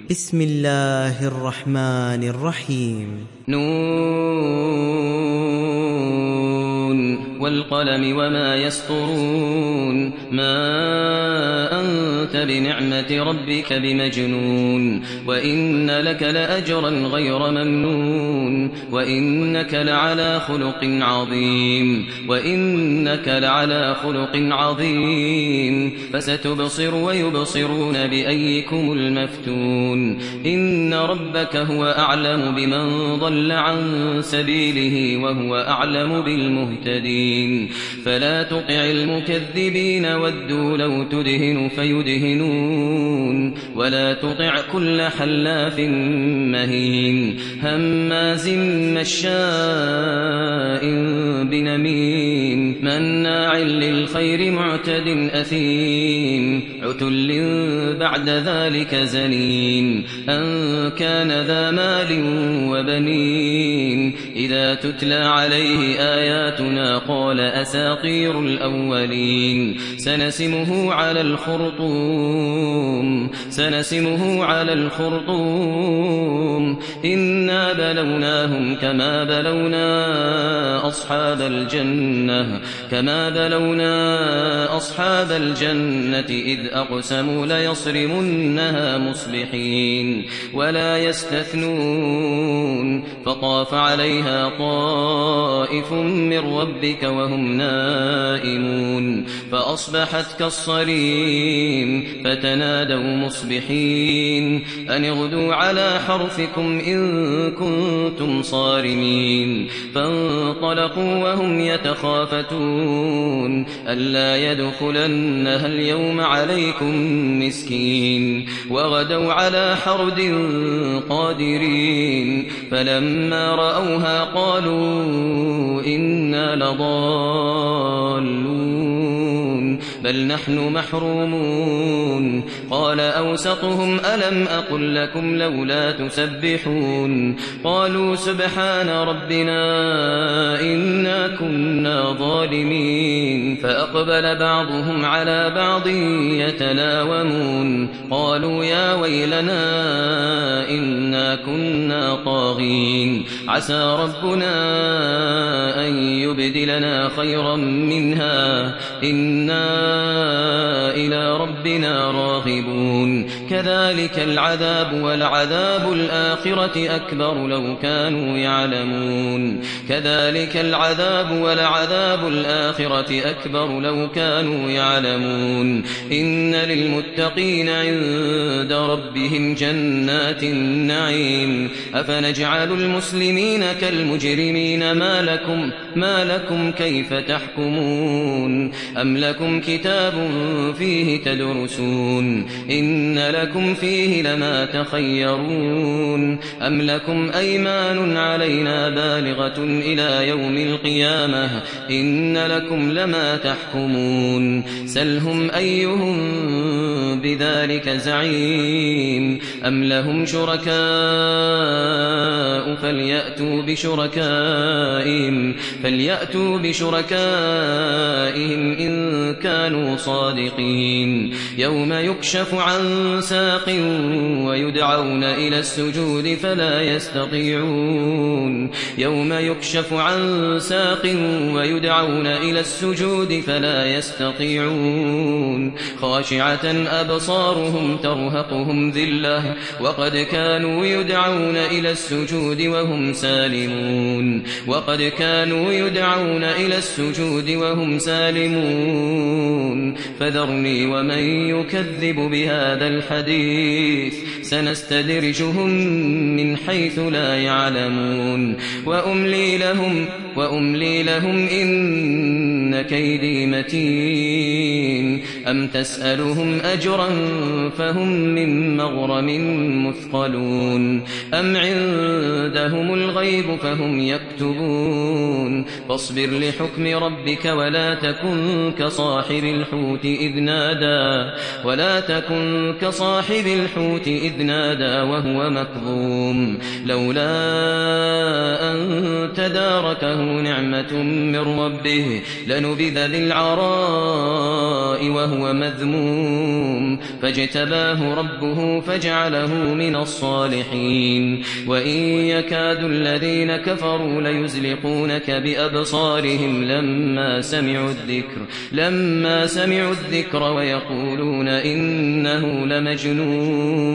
بسم الله الرحمن الرحيم. نون والقلم وما يسطرون ما أنت بنعمة ربك بمجنون وإن لك لأجرا غير ممنون وإنك لعلى خلق عظيم فستبصر ويبصرون بأيكم المفتون إن ربك هو أعلم بمن ضل عن سبيله وهو أعلم بالمهتدين فلا تطع المكذبين ودوا لو تدهن فيدهنون ولا تطع كل حلاف مهين هماز مشاء بنميم مناع للخير معتد أثيم عتل بعد ذلك زنين أن كان ذا مال وبنين إذا تتلى عليه آياتنا قال أساطير الأولين سنسمه على الخرطوم إنا بلوناهم كما بلونا أصحاب الجنة إذ أقسموا ليصرمنها مصبحين ولا يستثنون فطاف عليها طائف من ربك وهم نائمون فأصبحت كالصريم فتنادوا مصبحين أن اغدوا على حرثكم إن كنتم صارمين فانطلقوا وهم يتخافتون ألا يدخلنها اليوم عليكم مسكين وغدوا على حرد قادرين فلما رأوها قالوا إنا لضالون بل نحن محرومون قال أوسطهم ألم أقل لكم لولا تسبحون قالوا سبحان ربنا إنا كنا ظالمين فأقبل بعضهم على بعض يتلاومون قالوا يا ويلنا إنا كنا طاغين عسى ربنا أن يبدلنا خيرا منها إنا إلى ربنا راغبون كذلك العذاب ولعذاب الآخرة أكبر لو كانوا يعلمون إن للمتقين عند ربهم جنات النعيم أفنجعل المسلمين كالمجرمين ما لكم كيف تحكمون أم لكم كتاب فيه تدرسون إن لكم فيه لما تخيرون أم لكم أيمان علينا بالغة إلى يوم القيامة إن لكم لما تحكمون سلهم أيهم بذلك زعيم أم لهم شركاء فليأتوا بشركائهم إن كانوا صادقين يوم يكشف عن ساق ويدعون إلى السجود فلا يستطيعون خاشعة أبصارهم ترهقهم ذلة وقد كانوا يدعون إلى السجود وهم سالمون فذرني ومن يكذب بهذا الحديث سنستدرجهم من حيث لا يعلمون وأملي لهم إن كيدي متين أم تسألهم أجرا فهم من مغرم مثقلون أم عندهم الغيب فهم يكتبون فاصبر لحكم ربك ولا تكن كصاحب الحوت إذ نادى وهو مكظوم لولا أن تداركه نعمة من ربه لنبذ بالعراء وهو وهو مذموم فاجتباه ربه فجعله من الصالحين وإن يكاد الذين كفروا ليزلقونك بأبصارهم لما سمعوا الذكر ويقولون إنه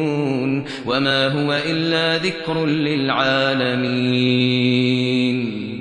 لمجنون وما هو إلا ذكر للعالمين